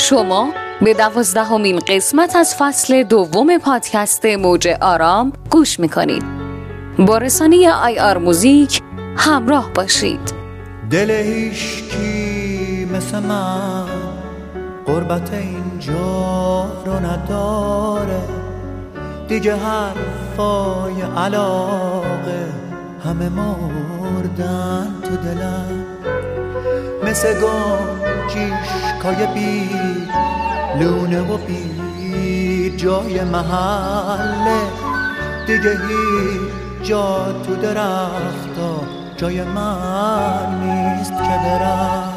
شما به 12مین قسمت از فصل دوم پادکست موج آرام گوش میکنید. با رسانه IR موزیک همراه باشید. دل هیشکی مثل من غربت اینجا رو نداره، دیگه حرفای علاقه همه مردن تو دلم، مثل گنجیشکای بی لونه و بی جای محله، دیگه هیچ جا تو درختا جای من نیست که برم.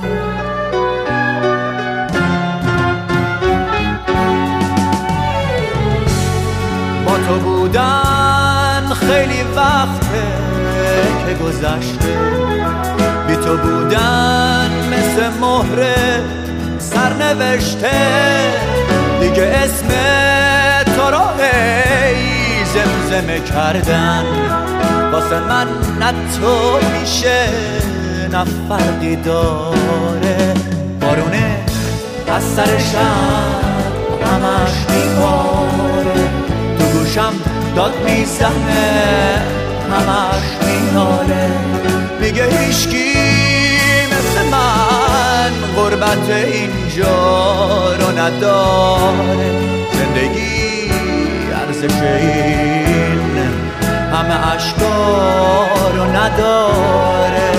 با تو بودن خیلی وقته که گذشته، بی تو بودن مثل مهر سرنوشته، دیگه اسم تو رو ای زمزمه کردن واسه من نه تو میشه نه فرقی داره. بارونه از سر شب همش میباره، تو گوشم داد میزنه همش میناله، میگه هیشکی مثل من غربت اینجا رو نداره، زندگی ارزش این همه عشقا رو نداره.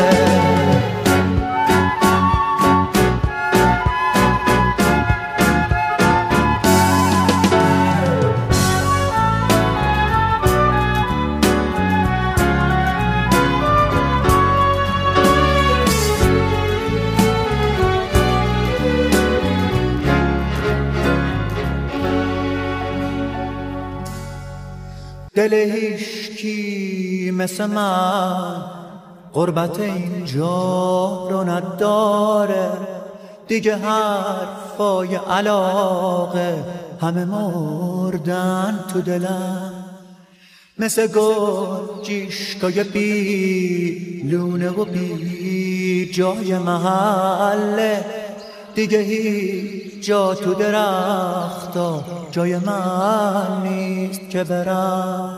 دل هیشکی مثل من غربت اینجا رو نداره، دیگه حرفای علاقه همه مردن تو دلم، مثل گنجیشکای بی لونه و بی جای محله، دیگه هیچ جا تو درختا جای من نیست که برم.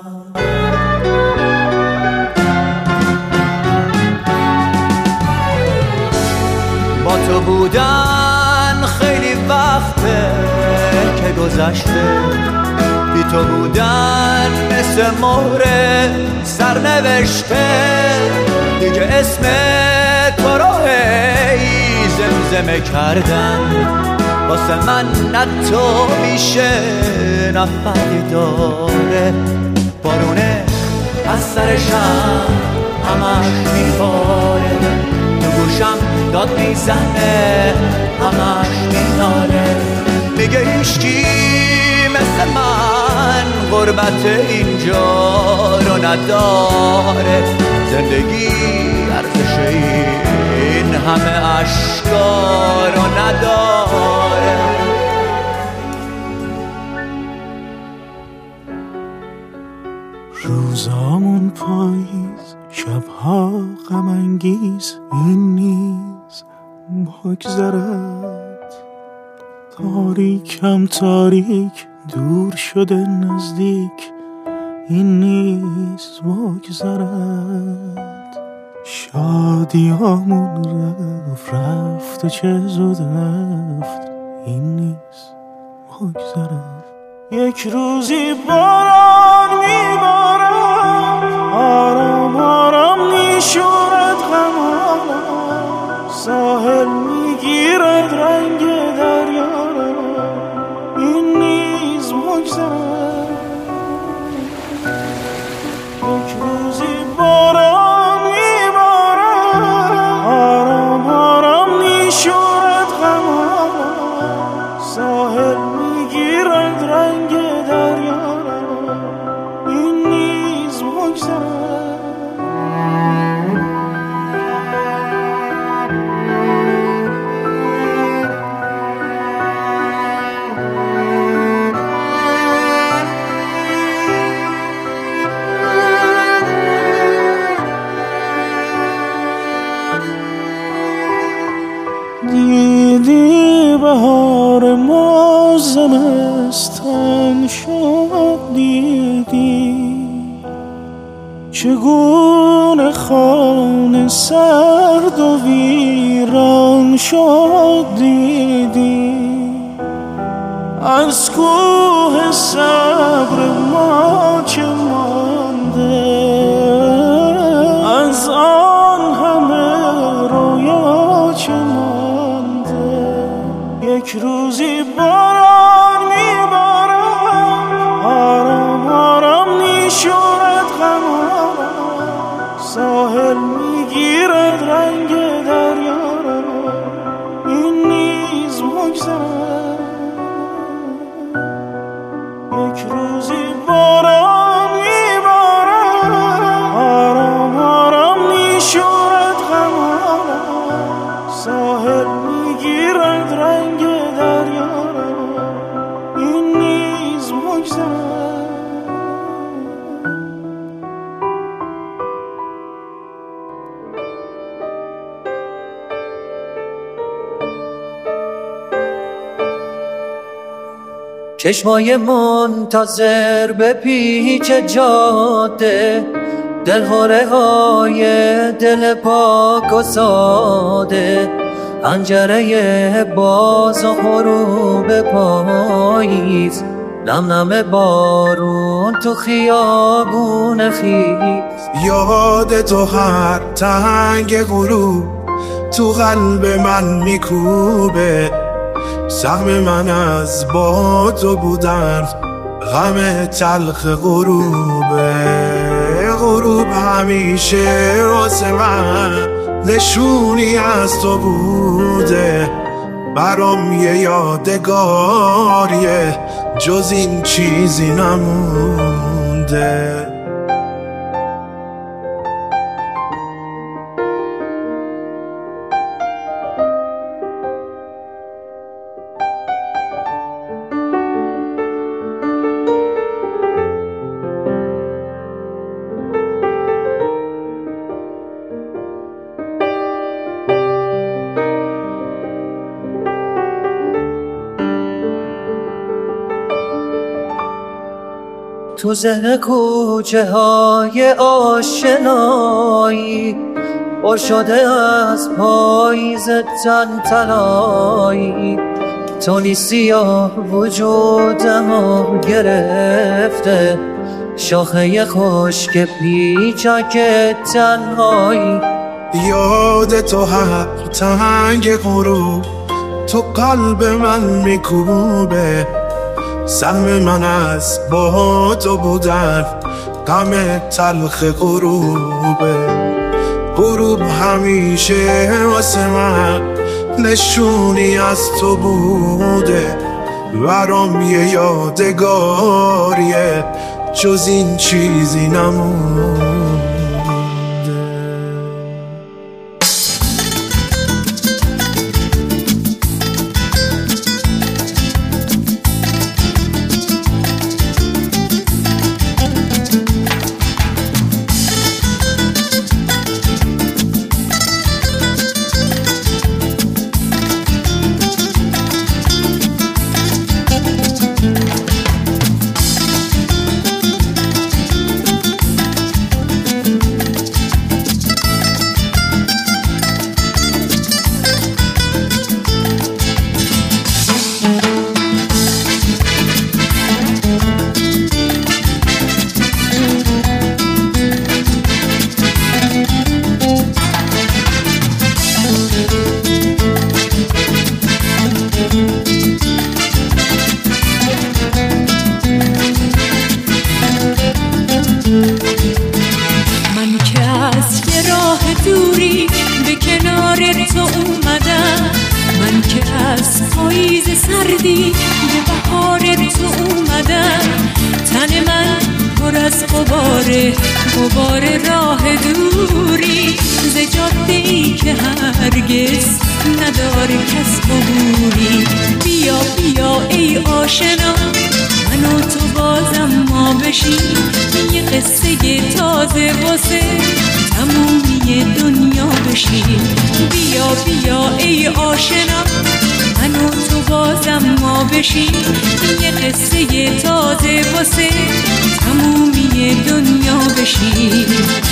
با تو بودن خیلی وقته که گذشته، بی تو بودن مثل مهر سرنوشته، دیگه اسم تو رو ای زمزمه کردن واسه من نه تو میشه نه فرقی داره. بارونه از سر شب همش میباره، تو گوشم داد میزنه همش میناله، میگه هیشکی مثل من غربت اینجا رو نداره، زندگی ارزش این همه عشقا رو نداره. روزامون پاییز، شبها غم انگیز، این نیز بگذرد. تاریکم تاریک دور شده نزدیک، این نیز بگذرد. شادیامون رفت و چه زود رفت، این نیز بگذرد. یک روزی باران میبارد، آرام آرام میشورد غمانم، ساحل میگیرد رنگ دریا را، این نیز بگذرد. یک روزی باران میبارد، آرام آرام میشورد غمانم، ساحل میگیرد رنگ دریا را، این نیز بگذرد. زمستان شد دیدی چگونه خانه سرد و ویران شد دیدی از کوه صبر ما چه مانده از آن همه رویا چه مانده یک روزی باران میبارد آرام آرام میشورد غمام ساحل میگیرد رنگ دریا را این نیز مگذرد یک روزی باران میبارد آرام آرام میشورد غمام ساحل میگیرد رنگ دریا را این نیز مگذرد چشمای منتظر به پیچ جاده دلهوره های دل پاک و ساده پنجره باز و غروب پاییز نم نم بارون تو خیابون خیز یاد تو هر تنگ غروب تو قلب من میکوبه سهم من از با تو بودن غم تلخ غروبه غروب همیشه واسه من نشونی از تو بوده برام یه یادگاریه جز این چیزی نمونده تو ذهن کوچه های آشنایی پر شده از پاییز تن تنایی تو نیستی و وجودمو گرفته شاخه خشک پیچک تنهایی یاد تو هر تنگ غروب تو قلب من میکوبه سهم من از با تو بودن غم تلخ غروبه غروب همیشه واسه من نشونی از تو بوده برام یه یادگاریه جز این چیزی نمونده دوری به کنار تو اومدم من که از پاییز سردی به بهار تو اومدم تن من پر از غبار راه دوری ز جاده‌ای که هرگز نداره کس عبوری بیا بیا ای آشنا من و تو بازم ما بشیم یه قصه تازه واسه تمومی دنیا بشیم بیا بیا ای آشنا من و تو بازم ما بشیم یه قصه تازه واسه تمومی دنیا بشیم.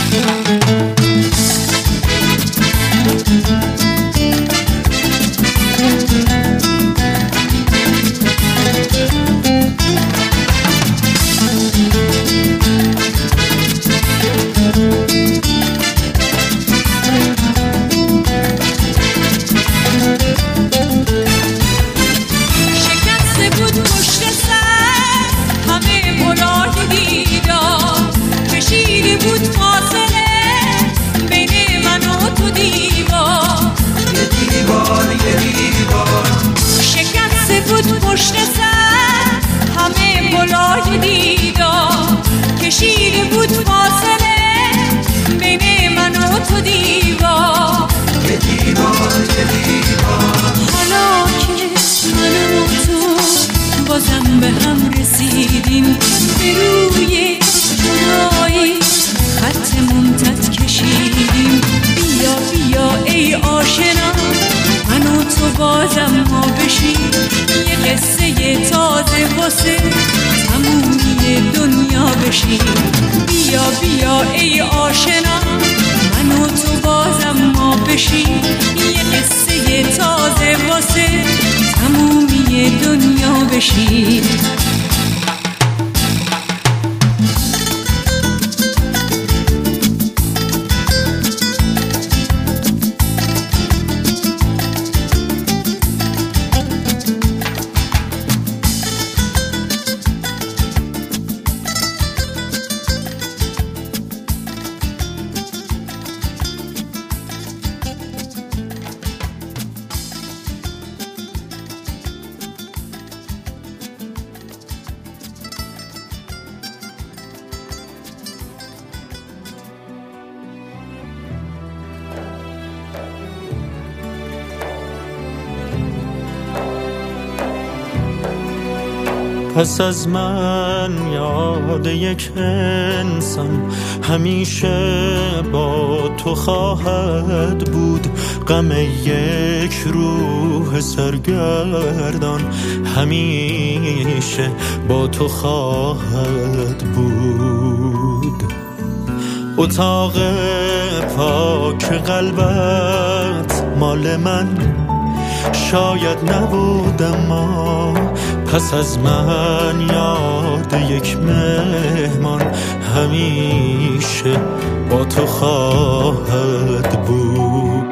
پشت سر همه بلای دیدار کشیده بود فاصله بین من و تو دیوار یه دیوار یه دیوار. حالا که من و تو بازم به هم رسیدیم به روی جدایی خط ممتد کشیدیم. بیا بیا ای آشنا من و تو بازم ما بشیم یه قصه تازه واسه تمومی دنیا بشیم. بیا بیا ای آشنا من و تو بازم ما بشیم یه قصه تازه واسه تمومی دنیا بشیم. پس از من یاد یک انسان همیشه با تو خواهد بود. غم یک روح سرگردان همیشه با تو خواهد بود. اتاق پاک قلبت مال من شاید نبود اما پس از من یاد یک مهمان همیشه با تو خواهد بود.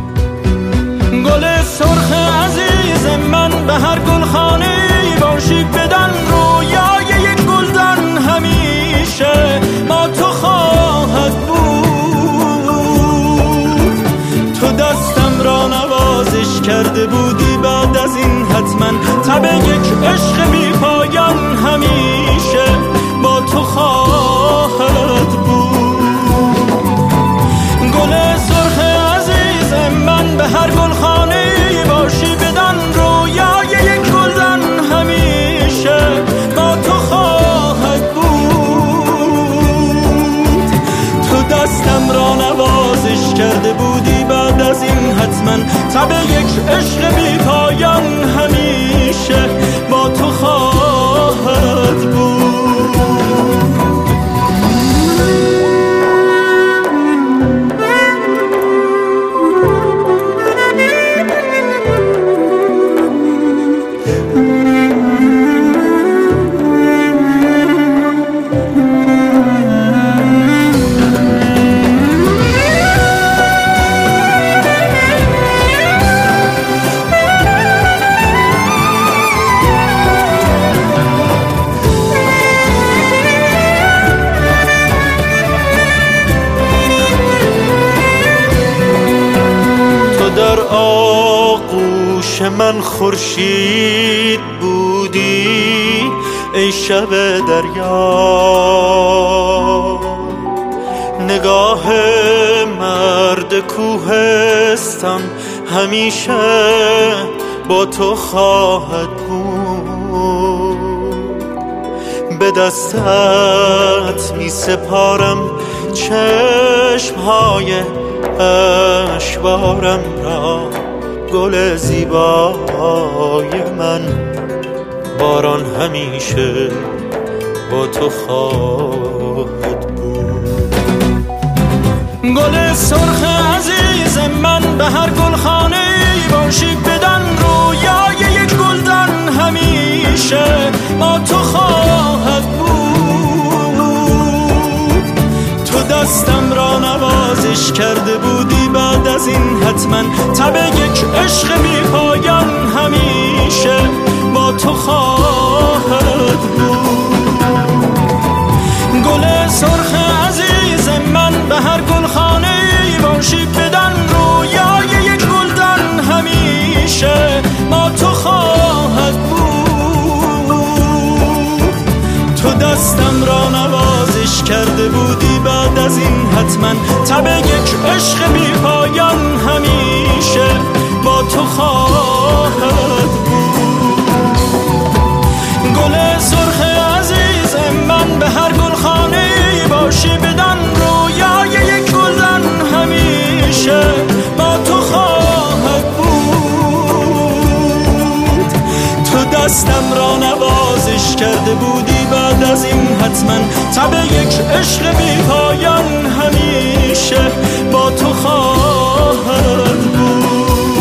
گل سرخ عزیز من به هر گلخانه باشی بدن رویای یک گلدان همیشه با تو خواهد بود. تو دستم را نوازش کرده بودی بعد از این حتما تب یک عشق بی پایان همیشه با تو خواهد بود. گل سرخ عزیز من به هر گلخانه باشی بدان رویای یک گلدان همیشه با تو خواهد بود. تو دستم را نوازش کرده بودی بعد از این حتما تب یک عشق بی پایان همیشه با تو خواهد بود. در آغوش من خورشید بودی ای شب دریا. نگاه مرد کوهستان همیشه با تو خواهد بود. به دستت می سپارم چشمهای اشوارم را گل زیبای من، باران همیشه با تو خواهد بود. گل سرخ عزیز من به هر گلخانه باشی بدن، رویای یک گلدن همیشه با تو خواهد بود. تو دستم را نوازش کرده بودی، بعد از این حتما تب یک عشق بی پایان همیشه با تو خواهد بود. گل سرخ عزیز من به هر گلخانه باشی بدن، رویای یک گلدن همیشه با تو خواهد بود. تو دستم را نوازش کرده بودی، بعد از این حتما تب یک عشق بی پایان همیشه با تو خواهد بود. گل سرخ عزیز من به هر گلخانه باشی بدن، رویای یک گلدن همیشه با تو خواهد بود. تو دستم را نوازش کرده بودی، بعد از این حتما تب یک عشق بی پایان همیشه با تو خواهد بود.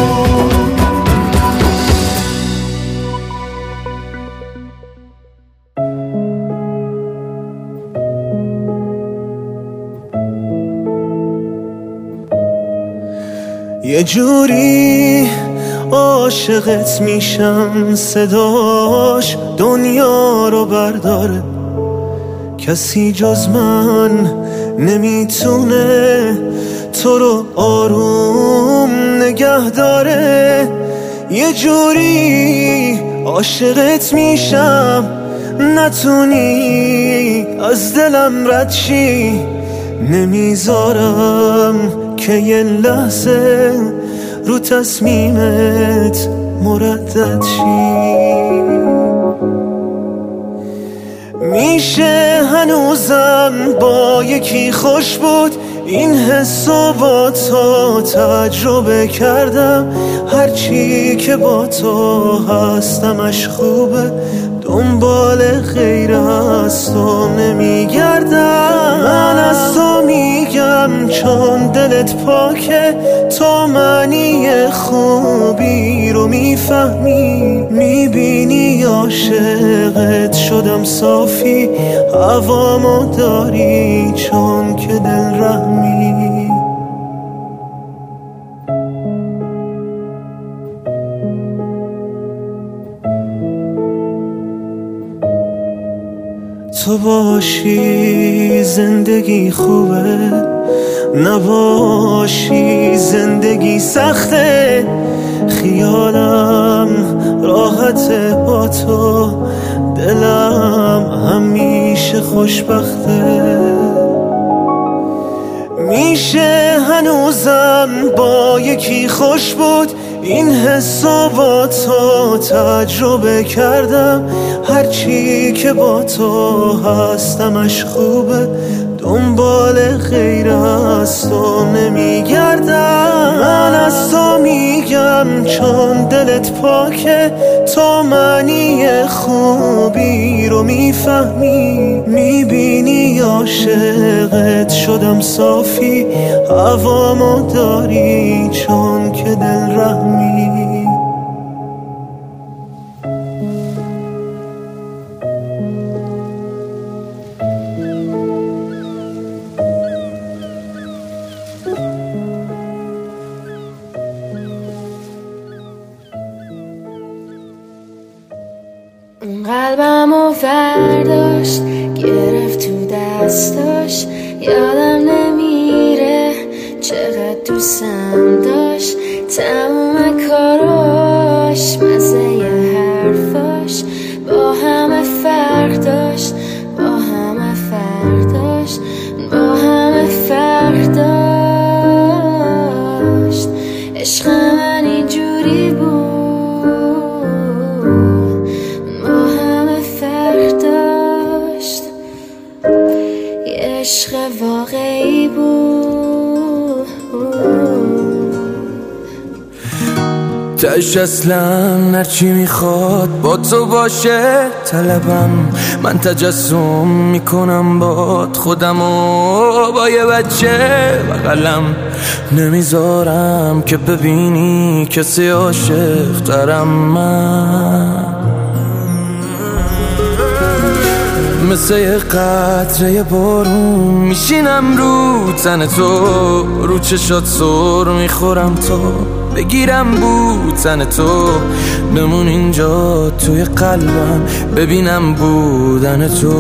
یه جوری عاشقت میشم، صداش دنیا رو برداره، کسی جز من نمیتونه تو رو آروم نگه داره. یه جوری عاشقت میشم نتونی از دلم رد شی، نمیذارم که یه لحظه رو تصمیمت مردد شی. میشه هنوزم با یکی خوش بود، این حسو با تو تجربه کردم، هرچی که با تو هستمش خوبه، دنبال غیر از تو نمیگردم. من از تو میگم چون دلت پاکه، تو معنی خوبی رو میفهمی، میبینی عاشقت شدم صافی، هوامو داری چون که دل رحمی. تو باشی زندگی خوبه، نباشی زندگی سخته، خیالم راحته با تو، دلم همیشه خوشبخته. میشه هنوزم با یکی خوش بود، این حسو با تو تجربه کردم، هرچی که با تو هستمش خوبه، دنبال غیر از تو نمیگردم. من از تو میگم چون دلت پاکه، تو معنی خوبی رو میفهمی، میبینی عاشقت شدم صافی، هوامو داری چون که دل رحمی. قلبمو فرداشت گرفت تو دستاش، یادم نمیره چقدر دوستم داشت، تموم کاراش مزه حرفاش با همه فرق داشت، با همه فرق داشت، با همه فرق داشت. عشق من اینجوری بود، عشق واقعی بود. تش اصلا هرچی میخواد با تو باشه طلبم، من تجسم میکنم باد خودمو با یه بچه بغلم، نمیذارم که ببینی کسی عاشق ترم. من مثل یه قطره بارون میشینم رو تن تو، رو چشات سر میخورم تو بگیرم بوتن تو، بمون اینجا توی قلبم ببینم بودن تو.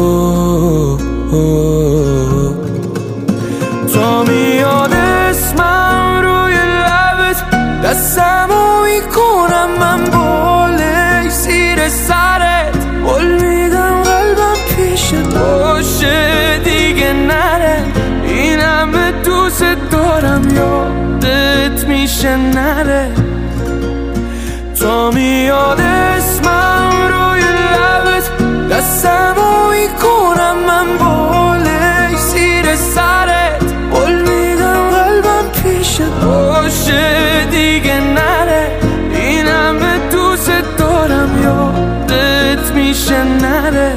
تو میاد اسمم روی لبت، دستمو میکنم من بالای زیر سرت، قول میدم قلبم پیشت باشه دیگه نره، این همه دوست دارم یادت میشه نره. تو میاد اسمم روی لبت، دستمو میکنم من بالای زیر سرت، قول میدم قلبم پیشت باشه دیگه نره، این همه دوست دارم یادت میشه نره.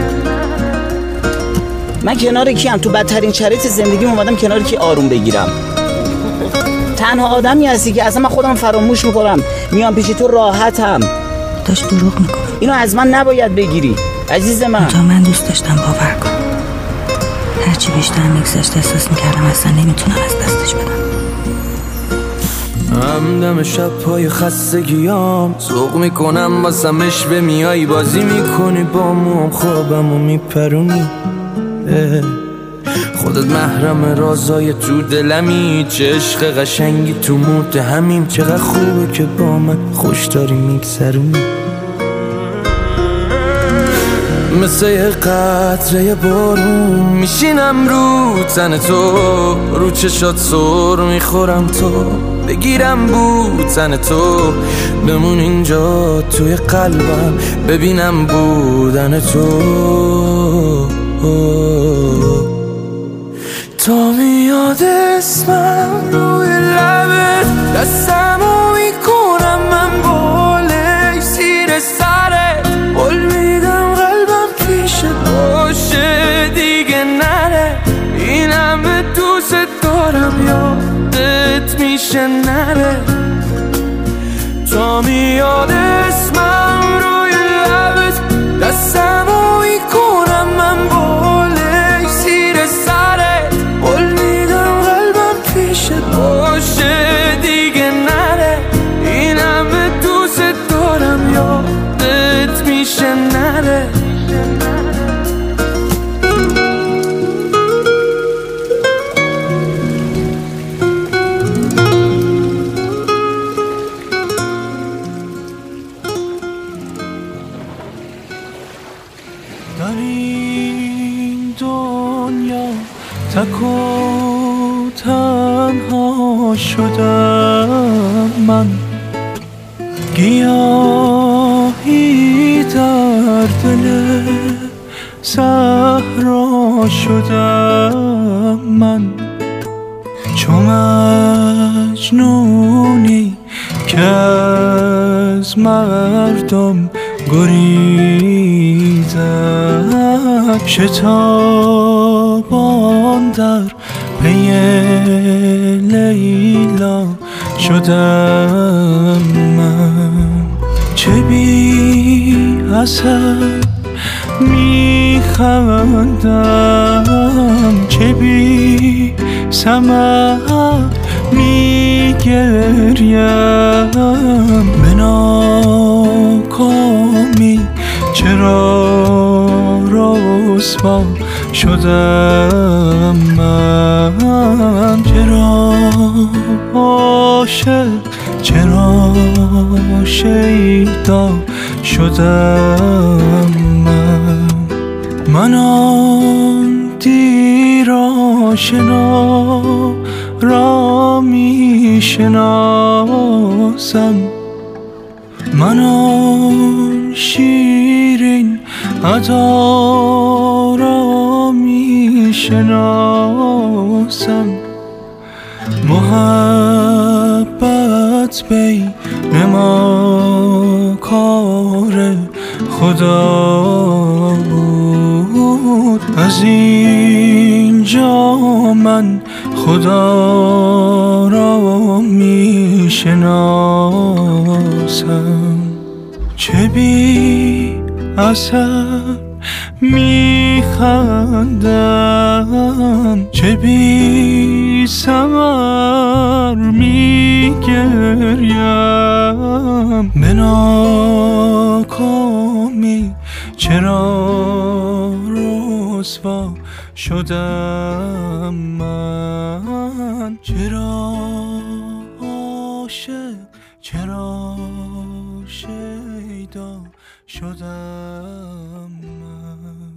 من کنار کیم؟ تو بدترین شرایط زندگیم اومدم کنار کی آروم بگیرم؟ تنها آدمی هستی که اصلا من خودم فراموش میکنم، میام پیش تو راحتم. داشت دروغ میکنه. اینو از من نباید بگیری عزیز من. تا من دوست داشتم باور کن. هرچی بیشتر میگذشت احساس میکردم اصلا نمیتونم از دستش بدم. همدم شب پای خستگیام سوق میکنم واسمش به میای بازی میکنی با موم، خوابمو میپرونی، خودت محرم رازای تو دلمی، چه عشق قشنگی تو متهمیم، چقدر خوبه که با من خوش داری میگذرونی. مثل یه قطره بارون میشینم رو تن تو، رو چشات سر میخورم تو بگیرم بوتن تو، بمون اینجا توی قلبم ببینم بودن تو. تو میاد اسمم روی لبت، دستمو میکنم من بالای زیر سرت، قول میدم قلبم پیشت باشه دیگه نره، این همه دوست دارم یادت میشه نره. تو میاد اسمم روی لبت، دستمو میکنم من بالای زیر سرت، قول میدم قلبم پیشت باشه دیگه نره، این همه دوست دارم یادت میشه نره. در این دنیا تک و تنها شدم من، گیاهی در دل صحرا شدم من، چو مجنونی که از مردم گریزم، شتابان در پی لیلا شدم من، چه بی اثر میخندم، چه بی ثمر میگریم، به ناکامی چرا رسوا شدم من، چرا عاشق چرا شیدا شدم من آن دیر آشنا را می شناسم، من آن شیرین ادا را می شناسم، محبت بین خدا بود. از اینجا من خدا را می شناسم، چه بی اثر می خندم، چه بی ثمر می گریم، به ناکامی چرا رسوا شدم من، چرا عاشق، چرا شیدا شدم من.